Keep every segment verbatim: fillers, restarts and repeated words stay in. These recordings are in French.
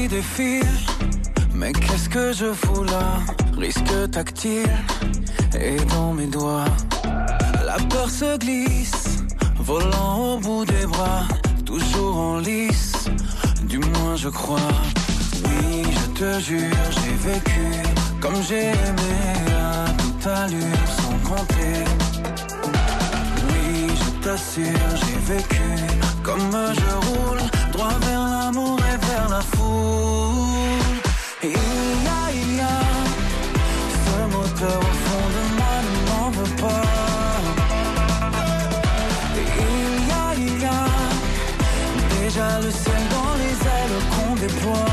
qui défile. Mais qu'est-ce que je fous là? Risque tactile et dans mes doigts. La peur se glisse, volant au bout des bras. Toujours en lice, du moins je crois. Oui, je te jure, j'ai vécu comme j'ai aimé à toute allure sans compter. Oui, je t'assure, j'ai vécu comme je roule, droit vers l'amour et vers la foule. Et il y a, il y a ce moteur au fond de moi ne m'en veut pas. Et il y a, il y a déjà le ciel dans les ailes qu'on déploie.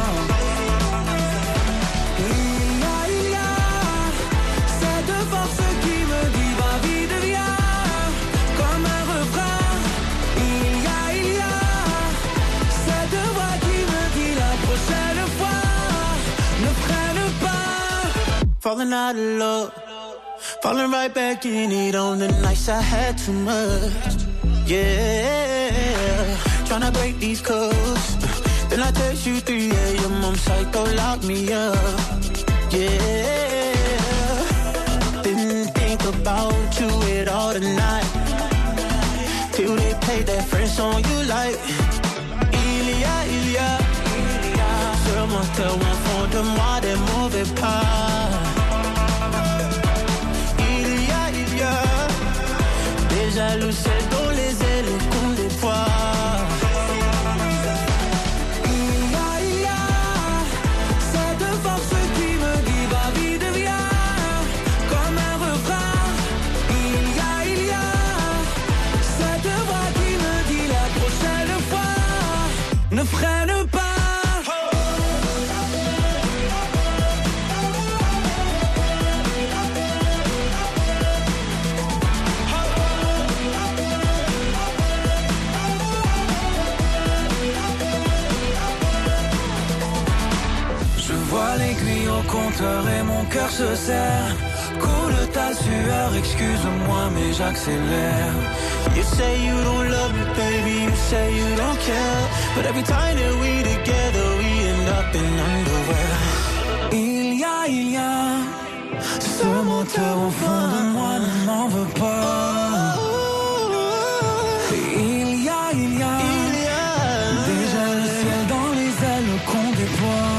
Et il y a, il y a cette force qui me dit va vite viens, comme un refrain. Il y a, il y a cette voix qui me dit la prochaine fois ne freine pas. Falling out of love, falling right back in it on the nights I had too much. Yeah, tryna break these codes. Then I text you three a.m. I'm psycho, lock me up. Yeah, didn't think about you at all tonight. Till they played that French song you like. Il y a, il y a ce moteur au fond de moi des mauvais pas. Il y a, il y a déjà le ciel dans les ailes qu'on déploie. Il y a, il y a cette force qui me dit va vite viens, comme un refrain. Il y a, il y a cette voix qui me dit la prochaine fois ne freine pas. L'aiguille au compteur et mon cœur se serre. Coule ta sueur, excuse-moi mais j'accélère. You say you don't love me, baby, you say you don't care. But every time that we together, we end up in underwear. Il y a, il y a ce moteur au fond de moi ne m'en veut pas. Il y a, il y a déjà le ciel dans les ailes qu'on déploie.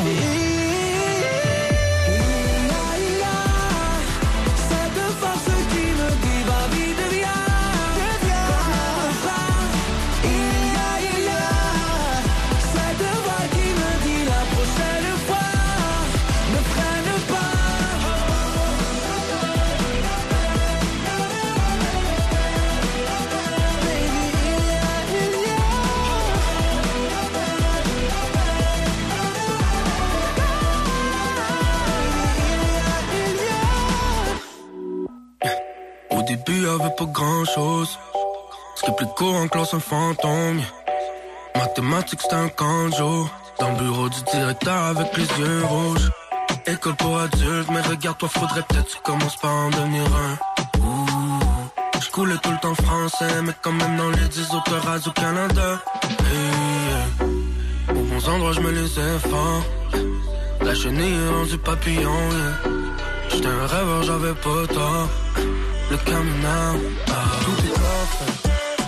Au début y'avait pas grand chose, ce qui est plus courant que un fantôme. Mathématiques c'était un canjo, dans le bureau du directeur avec les yeux rouges. École pour adultes, mais regarde-toi, faudrait peut-être que tu commences par en devenir un. Ouh, je coulais tout le temps français, mais quand même dans les dix autres radios Canada. Hey, yeah. Aux bons endroits je me laissais fort, la chenille est rendue papillon. Yeah. J'étais un rêveur, j'avais pas tort. Le caminant, ah, tout est parfait.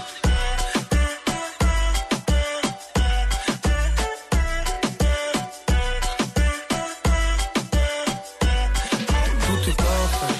Tout est parfait.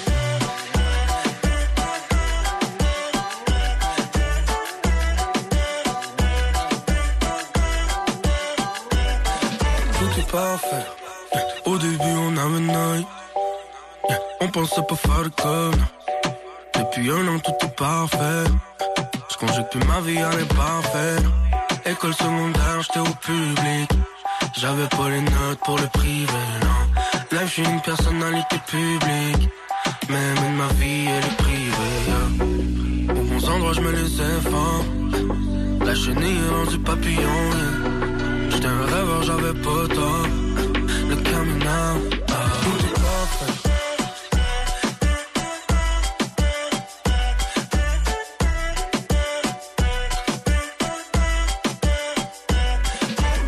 Tout est parfait. Au début on avait une œil. On pensait pas faire de comme. Depuis un an tout est parfait. Je conjugue plus ma vie, elle est parfaite. École secondaire, j'étais au public. J'avais pas les notes pour le privé, non. Là je suis une personnalité publique. Même ma vie elle est privée, yeah. Aux bons endroits je me laissais fort. La chenille est rendue papillon, yeah. J'étais un rêveur, j'avais pas tort. Le caminant, ah, tout est parfait.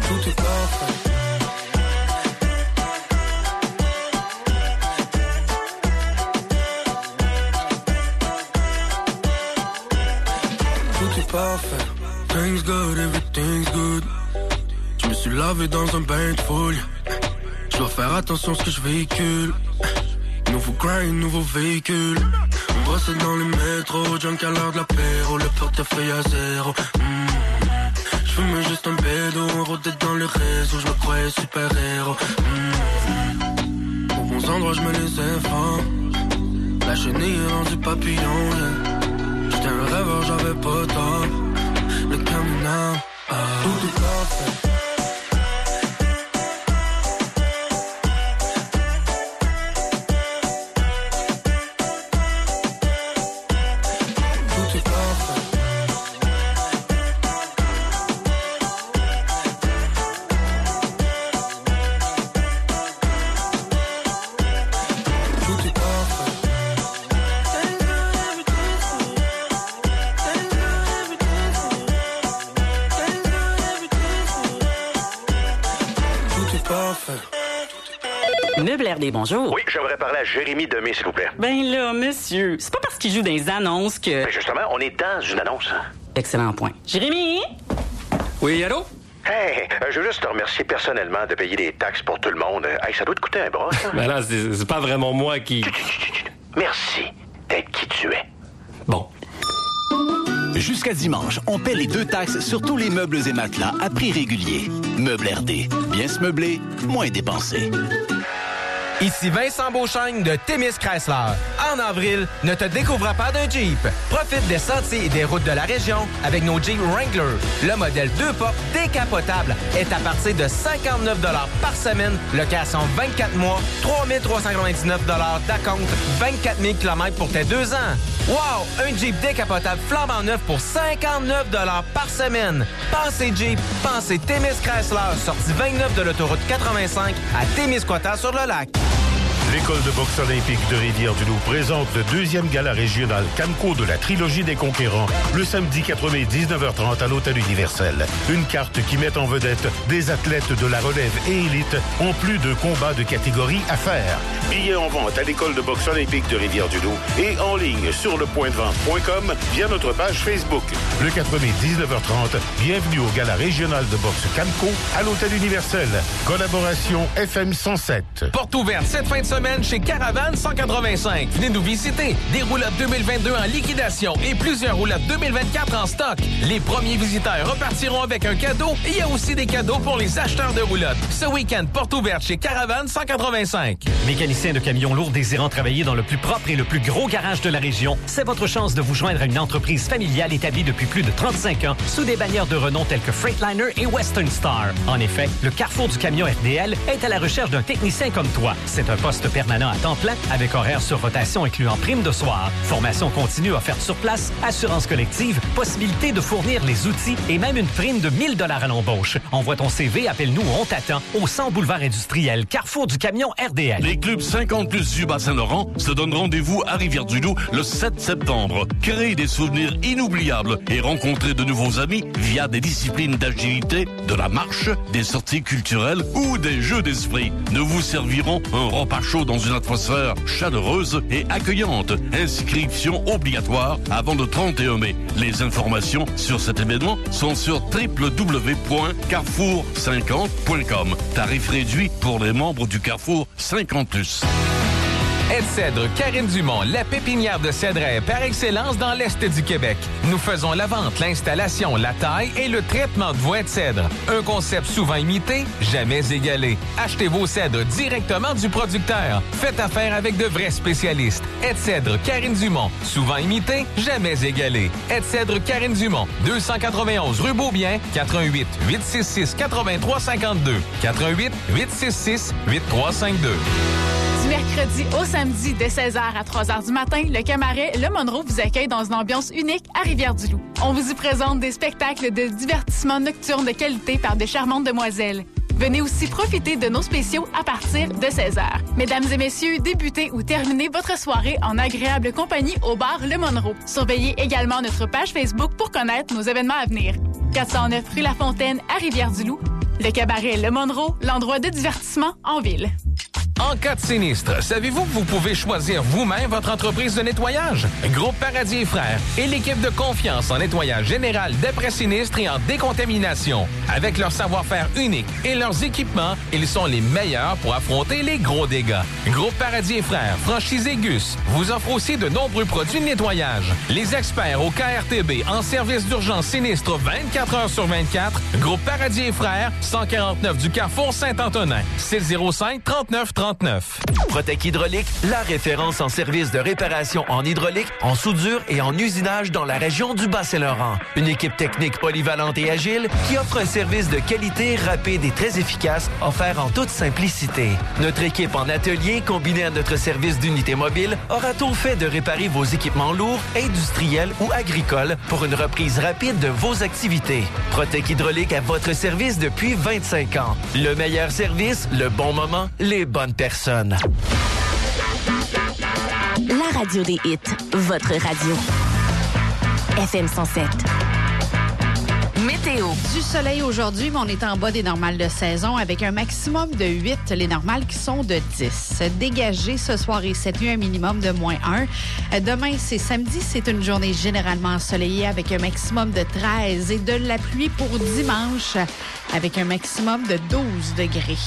Tout est parfait. Tout est parfait. Things good, everything's good. Je me suis lavé dans un bain de foule. Je dois faire attention à ce que je véhicule. Nouveau grind, nouveau véhicule. On brosse dans les métros, junk à l'heure de l'apéro, le portefeuille à zéro. Mmh. Je fume juste un bédo, on rôdait dans les réseaux, je me croyais super héros. Mmh. Aux bons endroits, je mets les efforts. La chenille est rendue papillon, yeah. J'étais un rêveur, j'avais pas tort. Le caminant, ah. Tout est parfait. Meuble R D, bonjour. Oui, j'aimerais parler à Jérémy Demé, s'il vous plaît. Ben là, monsieur, c'est pas parce qu'il joue dans les annonces que... Ben justement, on est dans une annonce. Excellent point. Jérémy? Oui, allô? Hey, euh, je veux juste te remercier personnellement de payer des taxes pour tout le monde. Hey, ça doit te coûter un bras, ça. Ben là, c'est, c'est pas vraiment moi qui... Merci d'être qui tu es. Bon. Jusqu'à dimanche, on paie les deux taxes sur tous les meubles et matelas à prix régulier. Meubles R D. Bien se meubler, moins dépenser. Ici Vincent Beauchesne de Témis Chrysler. En avril, ne te découvre pas d'un Jeep. Profite des sentiers et des routes de la région avec nos Jeep Wrangler. Le modèle deux portes décapotable est à partir de cinquante-neuf dollars par semaine, location vingt-quatre mois, trois mille trois cent quatre-vingt-dix-neuf dollars d'acompte, vingt-quatre mille kilomètres pour tes deux ans. Wow! Un Jeep décapotable flambant neuf pour cinquante-neuf dollars par semaine. Pensez Jeep, pensez Témis Chrysler, sortie vingt-neuf de l'autoroute quatre-vingt-cinq à Témiscouata-sur-le-Lac. L'école de boxe olympique de Rivière-du-Loup présente le deuxième gala régional Camco de la trilogie des conquérants le samedi quatre mai dix-neuf heures trente à l'Hôtel Universel. Une carte qui met en vedette des athlètes de la relève et élite en plus de combats de catégorie à faire. Billets en vente à l'école de boxe olympique de Rivière-du-Loup et en ligne sur le point de vente point com via notre page Facebook. Le quatre mai dix-neuf heures trente, bienvenue au gala régional de boxe Camco à l'Hôtel Universel. Collaboration F M cent sept. Porte ouverte cette fin de semaine chez Caravane cent quatre-vingt-cinq. Venez nous visiter. Des roulottes deux mille vingt-deux en liquidation et plusieurs roulottes deux mille vingt-quatre en stock. Les premiers visiteurs repartiront avec un cadeau et il y a aussi des cadeaux pour les acheteurs de roulottes. Ce week-end, porte ouverte chez Caravane cent quatre-vingt-cinq. Mécanicien de camions lourds désirant travailler dans le plus propre et le plus gros garage de la région, c'est votre chance de vous joindre à une entreprise familiale établie depuis plus de trente-cinq ans sous des bannières de renom telles que Freightliner et Western Star. En effet, le Carrefour du camion R D L est à la recherche d'un technicien comme toi. C'est un poste permanent à temps plein avec horaire sur rotation incluant prime de soir. Formation continue offerte sur place, assurance collective, possibilité de fournir les outils et même une prime de mille dollars à l'embauche. Envoie ton C V, appelle-nous, on t'attend au cent boulevard industriel, Carrefour du camion R D L. Les clubs cinquante plus du Bas-Saint-Laurent se donnent rendez-vous à Rivière-du-Loup le sept septembre. Créez des souvenirs inoubliables et rencontrez de nouveaux amis via des disciplines d'agilité, de la marche, des sorties culturelles ou des jeux d'esprit. Nous vous servirons un repas chaud dans une atmosphère chaleureuse et accueillante. Inscription obligatoire avant le trente et un mai. Les informations sur cet événement sont sur w w w point carrefour cinquante point com. Tarif réduit pour les membres du Carrefour cinquante plus. Aide-Cèdre Karine Dumont, la pépinière de cèdres par excellence dans l'Est du Québec. Nous faisons la vente, l'installation, la taille et le traitement de vos aides-cèdres. Un concept souvent imité, jamais égalé. Achetez vos cèdres directement du producteur. Faites affaire avec de vrais spécialistes. Aide-Cèdre Karine Dumont, souvent imité, jamais égalé. Aide-Cèdre Karine Dumont, deux cent quatre-vingt-onze rue Beaubien, quatre un huit, huit six six, huit trois cinq deux, quatre un huit, huit six six, huit trois cinq deux. Du mercredi au samedi de seize heures à trois heures du matin, le Cabaret Le Monroe vous accueille dans une ambiance unique à Rivière-du-Loup. On vous y présente des spectacles de divertissement nocturne de qualité par de charmantes demoiselles. Venez aussi profiter de nos spéciaux à partir de seize heures. Mesdames et messieurs, débutez ou terminez votre soirée en agréable compagnie au bar Le Monroe. Surveillez également notre page Facebook pour connaître nos événements à venir. quatre cent neuf rue La Fontaine à Rivière-du-Loup Le cabaret Le Monroe, l'endroit de divertissement en ville. En cas de sinistre, savez-vous que vous pouvez choisir vous-même votre entreprise de nettoyage? Groupe Paradis et Frères est l'équipe de confiance en nettoyage général d'après-sinistre et en décontamination. Avec leur savoir-faire unique et leurs équipements, ils sont les meilleurs pour affronter les gros dégâts. Groupe Paradis et Frères, franchisé Gus, vous offre aussi de nombreux produits de nettoyage. Les experts au K R T B en service d'urgence sinistre vingt-quatre heures sur vingt-quatre. Groupe Paradis et Frères, cent quarante-neuf du Carrefour Saint-Antonin, six zéro cinq, trente-neuf trente-neuf. Protec Hydraulique, la référence en service de réparation en hydraulique, en soudure et en usinage dans la région du Bas-Saint-Laurent. Une équipe technique polyvalente et agile qui offre un service de qualité rapide et très efficace, offert en toute simplicité. Notre équipe en atelier, combinée à notre service d'unité mobile, aura tout fait de réparer vos équipements lourds, industriels ou agricoles pour une reprise rapide de vos activités. Protec Hydraulique à votre service depuis vingt-cinq ans. Le meilleur service, le bon moment, les bonnes personnes. La radio des hits, votre radio. F M cent sept. Météo. Du soleil aujourd'hui, mais on est en bas des normales de saison avec un maximum de huit, les normales qui sont de dix. Dégagé ce soir et cette nuit, un minimum de moins un. Demain, c'est samedi, c'est une journée généralement ensoleillée avec un maximum de treize et de la pluie pour dimanche avec un maximum de douze degrés.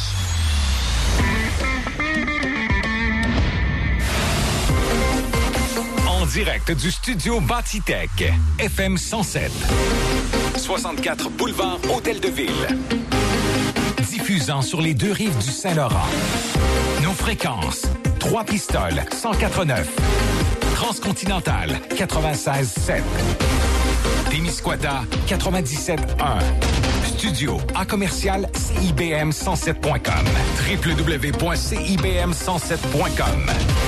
En direct du studio Bâtitech, F M cent sept. soixante-quatre boulevard Hôtel de Ville. Diffusant sur les deux rives du Saint-Laurent. Nos fréquences, trois pistoles, cent quatre-neuf. Transcontinental, quatre-vingt-seize sept. Témiscouata, quatre-vingt-dix-sept un. Studio à commercial C I B M cent sept point com. w w w point c i b m cent sept point com.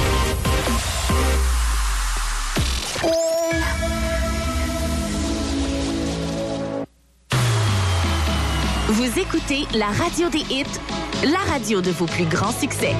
Vous écoutez la radio des hits, la radio de vos plus grands succès.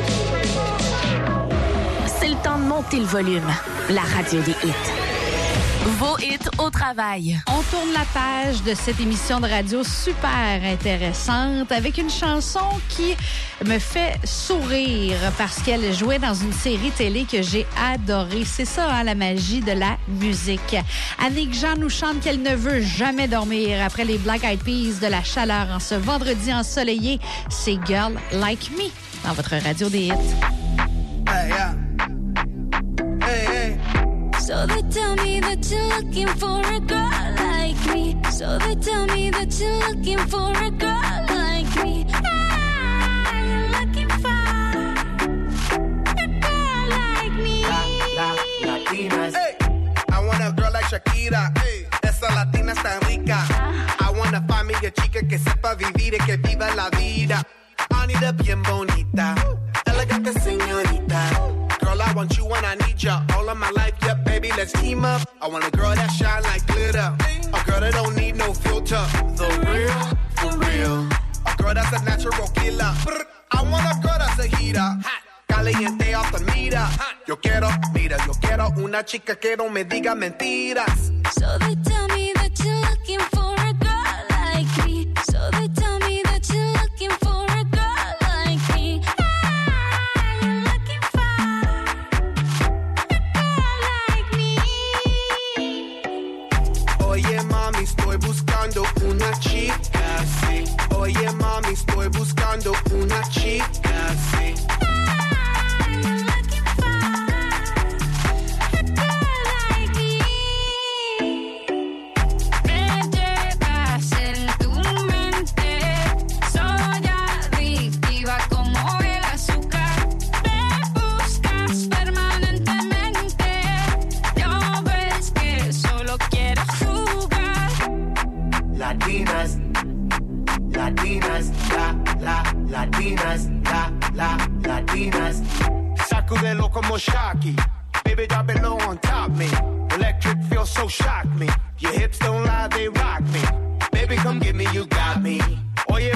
C'est le temps de monter le volume. La radio des hits. Vos hits au travail. On tourne la page de cette émission de radio super intéressante avec une chanson qui me fait sourire parce qu'elle jouait dans une série télé que j'ai adorée. C'est ça, hein, la magie de la musique. Annick Jean nous chante qu'elle ne veut jamais dormir après les Black Eyed Peas de la chaleur en ce vendredi ensoleillé. C'est Girl Like Me dans votre radio des hits. Hey, yeah. Hey, hey. So they tell me that you're looking for a girl like me. So they tell me that you're looking for a girl like me. Ah, you're looking for a girl like me. La, la, Latinas. Hey, I want a girl like Shakira. Hey, esa latina está rica. I want to find me a chica que sepa vivir y que viva la vida. Anita bien bonita, elegante señorita. Girl, I want you when I need ya. All of my life, yeah, baby, let's team up. I want a girl that shine like glitter. A girl that don't need no filter. The real, for real. A girl that's a natural killer. I want a girl that's a heater. Caliente off the meter. Yo quiero, mira, yo quiero una chica que no me diga mentiras. So they tell me that you're looking for a girl like me. So they tell me that you're looking for a girl like me. Oye mami, estoy buscando una chica, sí. Oye mami, estoy buscando una chica, sí. I'm looking for a girl like me. Me llevas en tu mente, soy adictiva como el azúcar. Me buscas permanentemente, no ves que solo quiero jugar. Latinas, Latinas, la, la, Latinas, la, la, Latinas. Sacudelo como Shocky, baby drop it low on top me. Electric feels so shock me. Your hips don't lie, they rock me. Baby come get me, you got me.